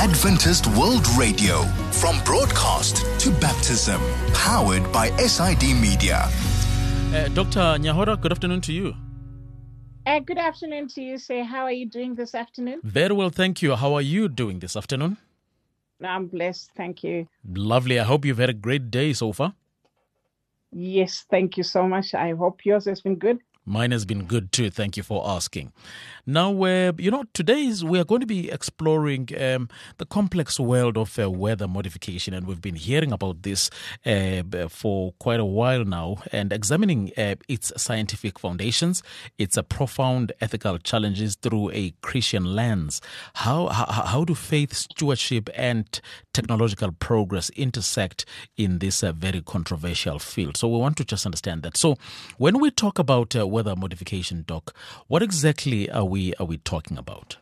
Adventist World Radio, from broadcast to baptism, powered by SID Media. Dr. Nyahora, good afternoon to you. Good afternoon to you, sir. How are you doing this afternoon? Very well, thank you. How are you doing this afternoon? I'm blessed, thank you. Lovely. I hope you've had a great day so far. Yes, thank you so much. I hope yours has been good. Mine has been good too. Thank you for asking. Now, today we are going to be exploring the complex world of weather modification, and we've been hearing about this for quite a while now, and examining its scientific foundations, its profound ethical challenges through a Christian lens. How do faith, stewardship, and technological progress intersect in this very controversial field? So we want to just understand that. So when we talk about weather modification, Doc, what exactly are we talking about?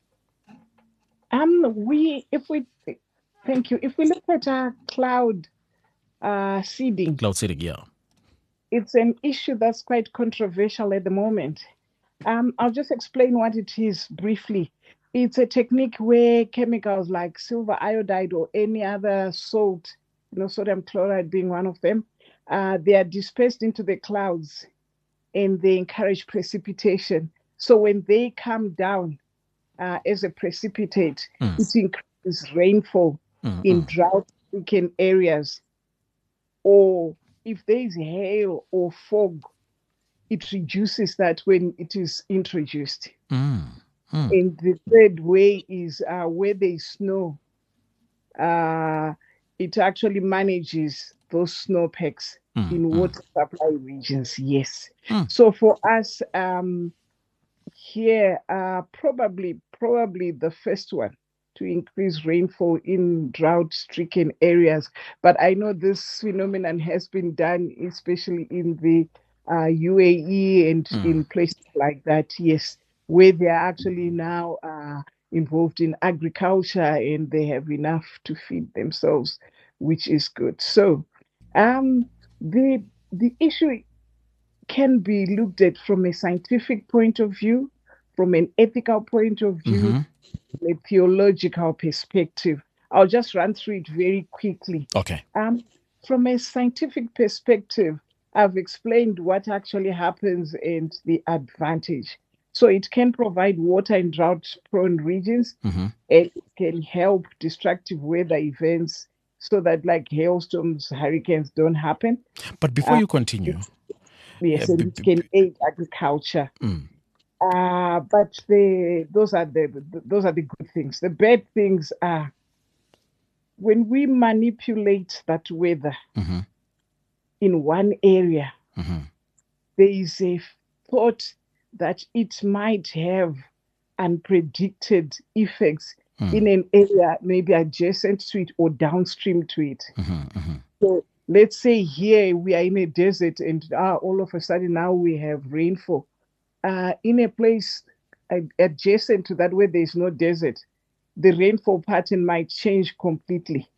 Thank you. If we look at cloud seeding, Yeah, it's an issue that's quite controversial at the moment. I'll just explain what it is briefly. It's a technique where chemicals like silver iodide or any other salt, sodium chloride being one of them, they are dispersed into the clouds, and they encourage precipitation. So when they come down as a precipitate, it increases rainfall in drought-stricken areas. Or if there is hail or fog, it reduces that when it is introduced. And the third way is where there is snow. It actually manages those snowpacks in water supply regions, yes. So for us here, probably the first one to increase rainfall in drought-stricken areas. But I know this phenomenon has been done, especially in the UAE and in places like that, yes, where they are actually now involved in agriculture and they have enough to feed themselves, which is good. So the issue can be looked at from a scientific point of view, from an ethical point of view, from a theological perspective. I'll just run through it very quickly. Okay. From a scientific perspective, I've explained what actually happens and the advantage. So it can provide water in drought-prone regions. It can help destructive weather events so that like hailstorms, hurricanes don't happen. But before you continue... Yes, and it can aid agriculture. But those are the good things. The bad things are when we manipulate that weather in one area, there is a thought that it might have unpredicted effects in an area maybe adjacent to it or downstream to it. So let's say here we are in a desert and all of a sudden now we have rainfall. In a place adjacent to that where there is no desert, the rainfall pattern might change completely.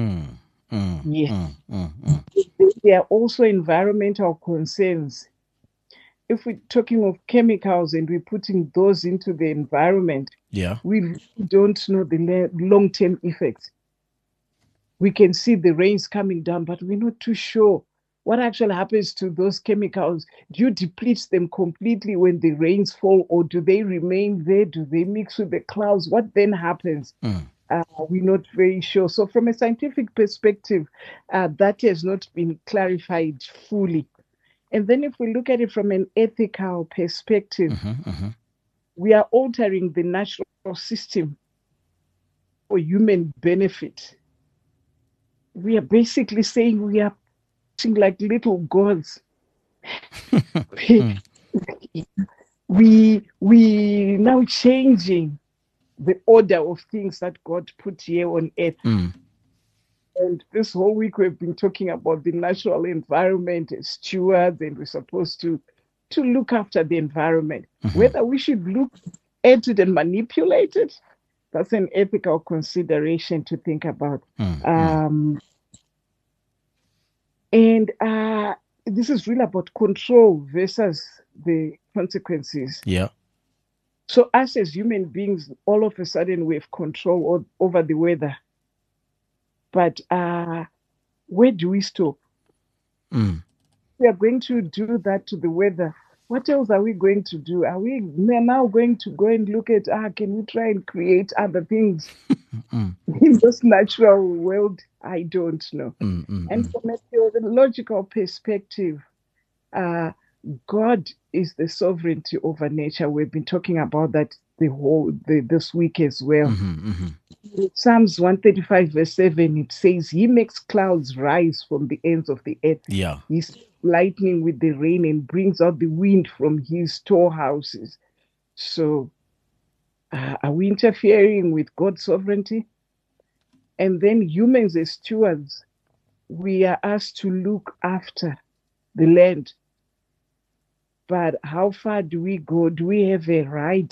Yes. There are also environmental concerns. If we're talking of chemicals and we're putting those into the environment, we don't know the long-term effects. We can see the rains coming down, but we're not too sure what actually happens to those chemicals. Do you deplete them completely when the rains fall, or do they remain there? Do they mix with the clouds? What then happens? We're not very sure. So from a scientific perspective, that has not been clarified fully. And then if we look at it from an ethical perspective, we are altering the natural system for human benefit. We are basically saying we are like little gods. we now changing the order of things that God put here on earth. And this whole week we've been talking about the natural environment as stewards, and we're supposed to look after the environment. Whether we should look at it and manipulate it, that's an ethical consideration to think about. And this is really about control versus the consequences. So us as human beings, all of a sudden we have control over the weather. But where do we stop? We are going to do that to the weather. What else are we going to do? Are we now going to go and look at, can we try and create other things in this natural world? I don't know. And from a theological perspective, God is the sovereignty over nature. We've been talking about that this week as well. Psalms 135 verse 7, it says, He makes clouds rise from the ends of the earth. Yeah. He sends lightning with the rain and brings out the wind from his storehouses. So are we interfering with God's sovereignty? And then humans as stewards, we are asked to look after the land. But how far do we go? Do we have a right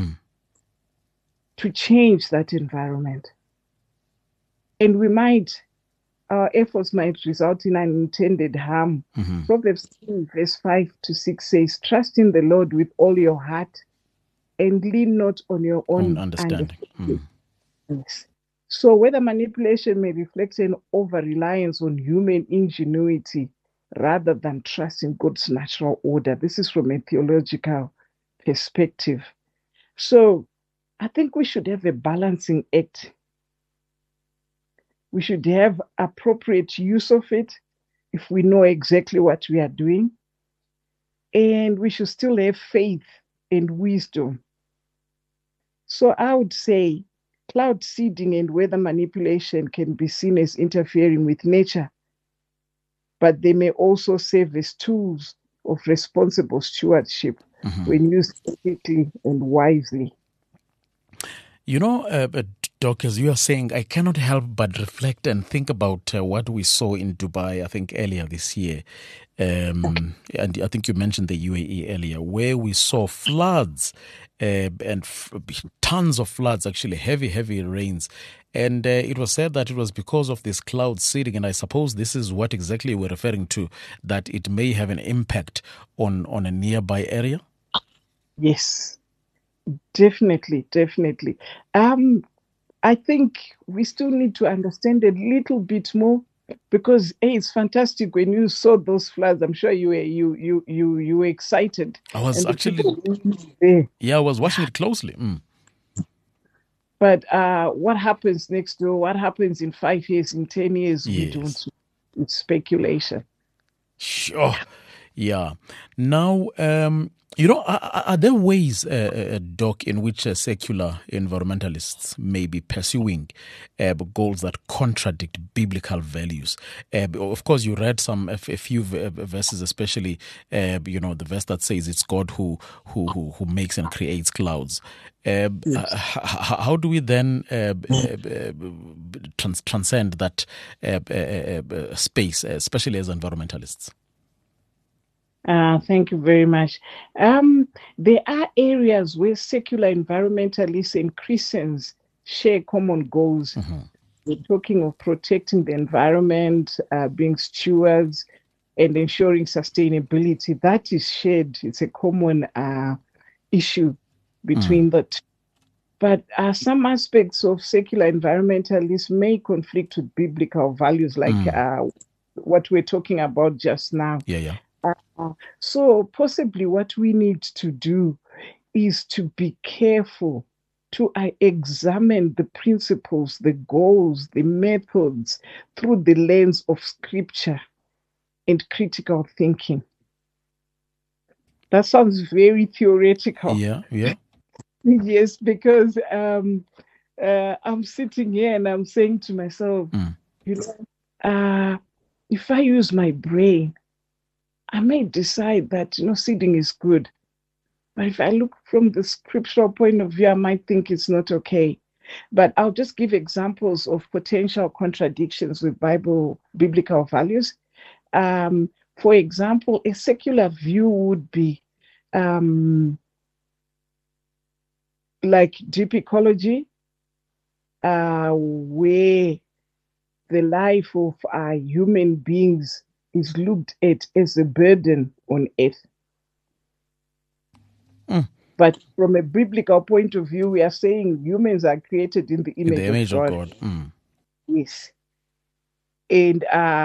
to change that environment? And our efforts might result in unintended harm. Proverbs 3, verse 5 to 6 says, Trust in the Lord with all your heart and lean not on your own understanding. Yes. So whether manipulation may reflect an over-reliance on human ingenuity rather than trust in God's natural order. This is from a theological perspective. So I think we should have a balancing act. We should have appropriate use of it if we know exactly what we are doing. And we should still have faith and wisdom. So I would say cloud seeding and weather manipulation can be seen as interfering with nature, but they may also serve as tools of responsible stewardship when used ethically and wisely. You know, Doc, as you are saying, I cannot help but reflect and think about what we saw in Dubai, I think, earlier this year. And I think you mentioned the UAE earlier, where we saw floods and tons of floods, actually, heavy rains. And it was said that it was because of this cloud seeding. And I suppose this is what exactly we're referring to, that it may have an impact on a nearby area. Yes, definitely. I think we still need to understand a little bit more, because it's fantastic when you saw those floods. I'm sure you were excited. I was actually I was watching it closely. But what happens next door? What happens in 5 years, in 10 years? Yes. We don't know. It's speculation. Sure. Yeah. Now, are there ways, Doc, in which secular environmentalists may be pursuing goals that contradict biblical values? Of course, you read a few verses, especially, the verse that says it's God who makes and creates clouds. Yes. How do we then transcend that space, especially as environmentalists? Thank you very much. There are areas where secular environmentalists and Christians share common goals. We're talking of protecting the environment, being stewards, and ensuring sustainability. That is shared. It's a common issue between the two. But some aspects of secular environmentalists may conflict with biblical values, like what we're talking about just now. Yeah. So possibly what we need to do is to be careful to examine the principles, the goals, the methods through the lens of scripture and critical thinking. That sounds very theoretical. Yeah. Yes, because I'm sitting here and I'm saying to myself, if I use my brain, I may decide that seeding is good. But if I look from the scriptural point of view, I might think it's not okay. But I'll just give examples of potential contradictions with biblical values. For example, a secular view would be like deep ecology, where the life of human beings is looked at as a burden on earth. But from a biblical point of view, we are saying humans are created in the image, of God. Yes. And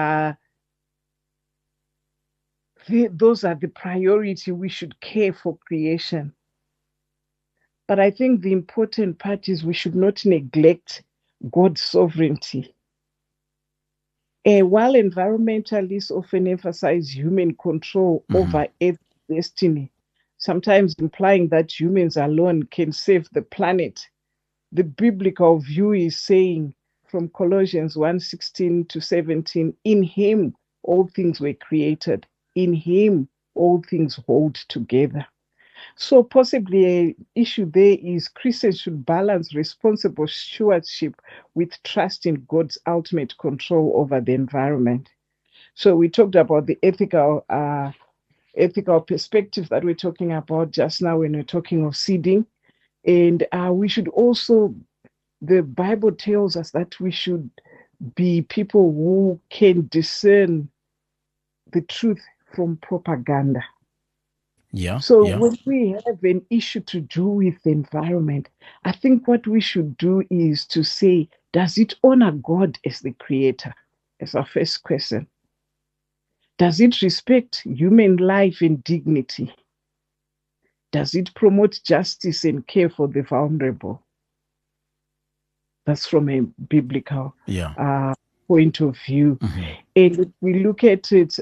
those are the priority. We should care for creation. But I think the important part is we should not neglect God's sovereignty. While environmentalists often emphasize human control over Earth's destiny, sometimes implying that humans alone can save the planet, the biblical view is saying from Colossians 1:16 to 17, in him all things were created. In him all things hold together. So possibly an issue there is Christians should balance responsible stewardship with trust in God's ultimate control over the environment. So we talked about the ethical perspective that we're talking about just now when we're talking of seeding. And we should also, the Bible tells us that we should be people who can discern the truth from propaganda. When we have an issue to do with the environment, I think what we should do is to say, does it honor God as the creator? As our first question. Does it respect human life and dignity? Does it promote justice and care for the vulnerable? That's from a biblical point of view. And if we look at it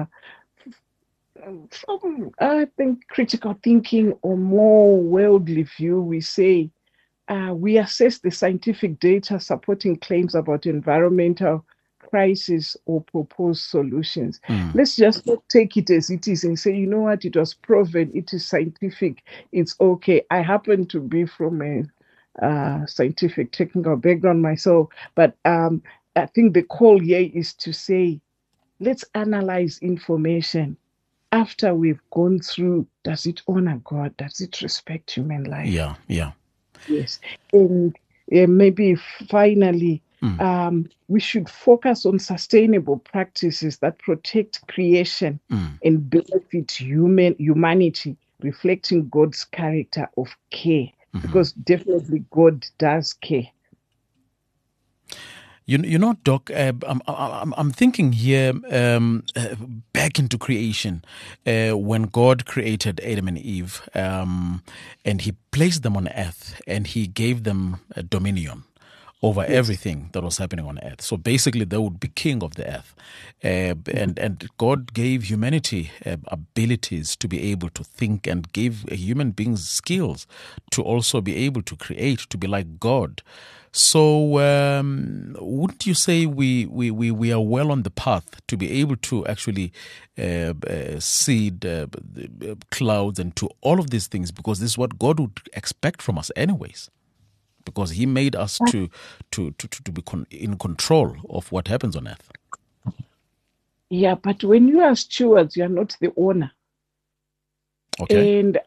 from, I think, critical thinking or more worldly view, we say we assess the scientific data supporting claims about environmental crisis or propose solutions. Let's just not take it as it is and say, you know what, it was proven, it is scientific, it's okay. I happen to be from a scientific technical background myself, but I think the call here is to say, let's analyze information after we've gone through. Does it honor God? Does it respect human life? Yes. And maybe finally, we should focus on sustainable practices that protect creation and benefit humanity, reflecting God's character of care, because definitely God does care. You know, Doc, I'm thinking here back into creation, when God created Adam and Eve, and he placed them on earth, and he gave them a dominion over everything that was happening on earth. So basically, they would be king of the earth. And God gave humanity abilities to be able to think, and gave human beings skills to also be able to create, to be like God. So wouldn't you say we are well on the path to be able to actually seed the clouds and to all of these things, because this is what God would expect from us anyways, because he made us to be in control of what happens on earth. Yeah, but when you are stewards, you are not the owner. Okay. And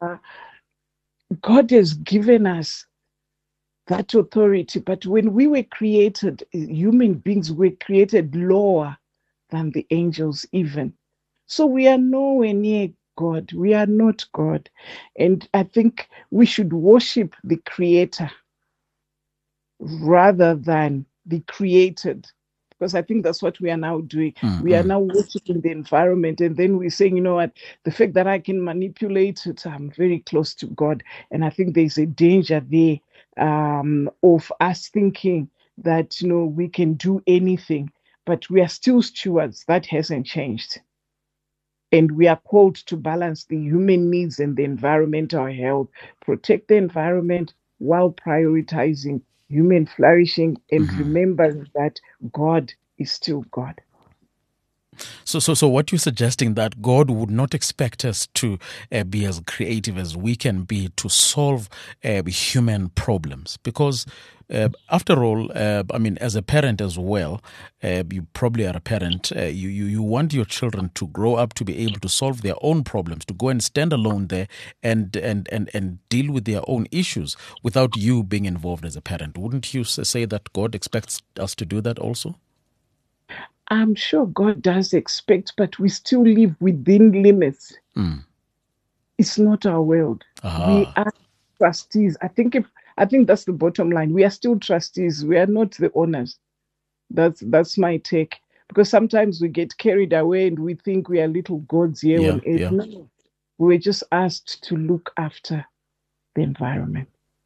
God has given us that authority. But when we were created, human beings were created lower than the angels even. So we are nowhere near God. We are not God. And I think we should worship the Creator rather than the created, because I think that's what we are now doing. We are now worshiping the environment, and then we're saying, you know what, the fact that I can manipulate it, I'm very close to God. And I think there's a danger there of us thinking that, you know, we can do anything, but we are still stewards. That hasn't changed. And we are called to balance the human needs and the environmental health, protect the environment while prioritizing human flourishing, and remembering that God is still God. So what you're suggesting, that God would not expect us to be as creative as we can be to solve human problems, because after all, I mean, as a parent as well, you probably are a parent. You want your children to grow up to be able to solve their own problems, to go and stand alone there and deal with their own issues without you being involved as a parent. Wouldn't you say that God expects us to do that also? I'm sure God does expect, but we still live within limits. It's not our world. We are trustees. I think that's the bottom line. We are still trustees. We are not the owners. That's my take. Because sometimes we get carried away and we think we are little gods here on earth. No, we're just asked to look after the environment.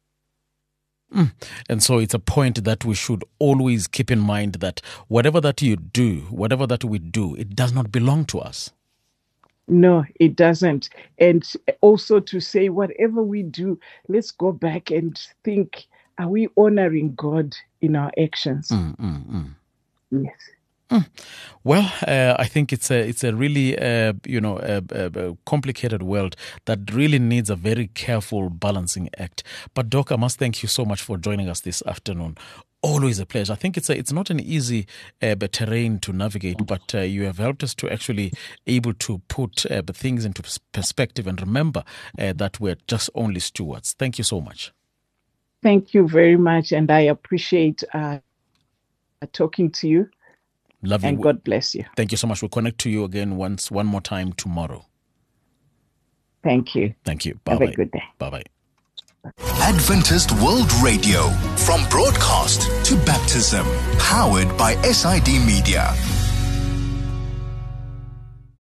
And so it's a point that we should always keep in mind that whatever that you do, whatever that we do, it does not belong to us. No, it doesn't. And also to say whatever we do, let's go back and think, are we honoring God in our actions? Yes. Well, I think it's a really complicated world that really needs a very careful balancing act. But Doc, I must thank you so much for joining us this afternoon. Always a pleasure. I think it's not an easy terrain to navigate, but you have helped us to actually able to put things into perspective and remember that we're just only stewards. Thank you so much. Thank you very much, and I appreciate talking to you. Lovely. And God bless you. Thank you so much. We'll connect to you again one more time tomorrow. Thank you. Thank you. Bye-bye. Have a good day. Bye-bye. Adventist World Radio, from broadcast to baptism, powered by SID Media.